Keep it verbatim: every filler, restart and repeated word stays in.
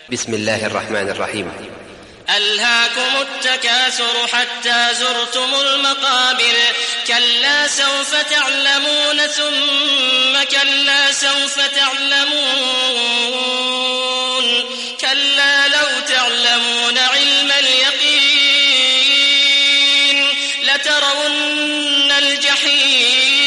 بسم الله الرحمن الرحيم. ألهاكم التكاثر حتى زرتم المقابر كلا سوف تعلمون ثم كلا سوف تعلمون كلا لو تعلمون علم اليقين لترون الجحيم